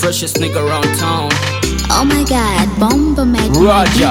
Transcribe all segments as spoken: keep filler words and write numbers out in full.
freshest nigga around town. Oh my god, Bomba Mac. Roger,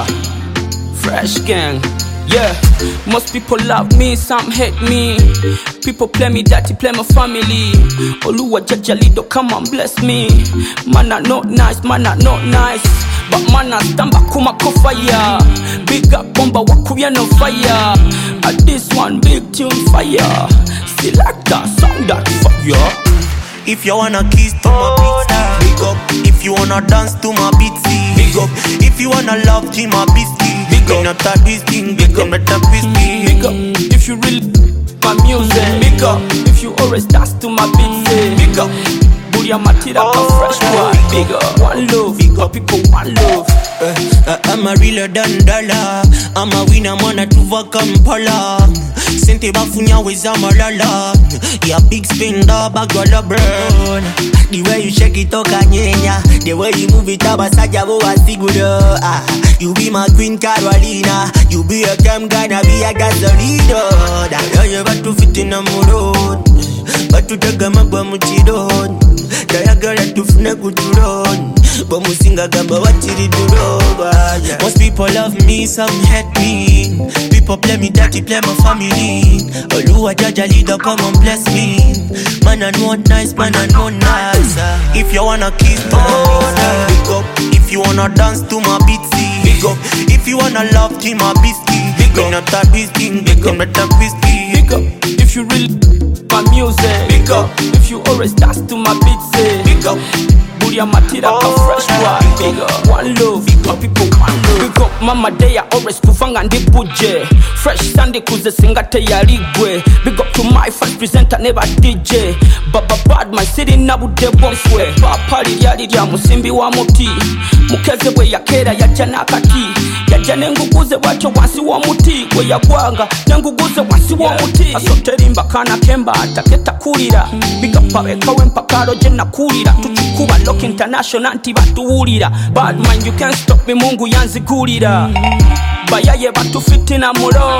fresh gang. Yeah, most people love me, some hate me. People play me dirty, play my family. Oluwa Jajalido, come and bless me. Man are not nice, man are not nice. But man are stand back kuma fire. Big up Bomba wakuya no fire. At this one big tune fire. Selector, sound that fire. If you wanna kiss to my beats, big up. If you wanna dance to my beats, big up. If you wanna love to my biscuit, big up. Not that whiskey, big up, not that whiskey, big up. If you really my music, big up. If you always dance to my beats, big up. Booyah Matira, a fresh boy, big up. One love, big up, people one love. Uh, uh, I'm a realer than dollar. I'm a winner, man, a tuva Kampala. Sente bafunya weza malala. Yeah, big spender, bagwala burn. The way you shake it, toka nyenya. The way you move it, abasaja bo asigudo. Ah, you be my queen Carolina. You be a cam guy, na be a gasolina. Da you about to fit in a mood. But to take a mabba muchidon. Da ya girl to fune kuturon. But musinga gamba watiri duroba. Most people love me, some hate me. People play me dirty, play my family. Oluwa Jajalido, come and bless me. Man I know nice, man I know nice. If you wanna kiss to my beats, big up. If you wanna dance to my beats, big up. If you wanna love to my biscuit, big up. Not that whiskey, big up, not that whiskey, big up. If you really my music, big up. If you always dance to my beats, big up. Booyah Matira, a fresh boy, big up. One love, big up, people one love. Big up, mama day always kuvanga ndi buje. Fresh Sunday kuze singate ya ligwe. Big up to my first presenter, never D J. Baba bad, my city nabu de bosswe. Papa liyali lya musimbi wa muti. Mukeze we yakera ya jana kati. Ya jane nguguze wacho wansi wa muti. We ya gwanga, nyanguguze wansi wa muti. Asoterimba kana kemba, ataketa kulira. Big up aweka wempakaro jena kulira. Tuchukuba lock international anti batuwulira. Bad man you can't stop me, mungu yanzigulira. Bayaye batu fitina mulo.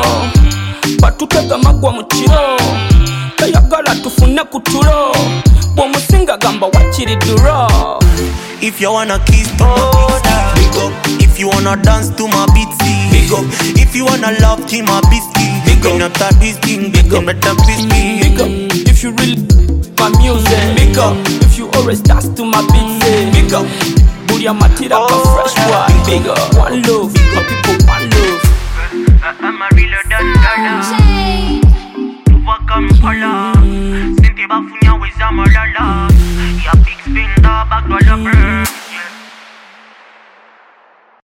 Batutega magwa muchiro. Kayagala tufune kutulo. Bomusinga gamba wachiri duro. If you wanna kiss to my beats, big up. If you wanna dance to my beats, big up. If you wanna love to my biscuit, big up. Not that whiskey, big up, not that whiskey, big up. If you really my music, big up. If you always dance to my beats, big up. Booyah Matira, a fresh boy, big up. One love, my people one love. I'm a realer than dollar. Tuva Kampala. Sente bafunya weza malala.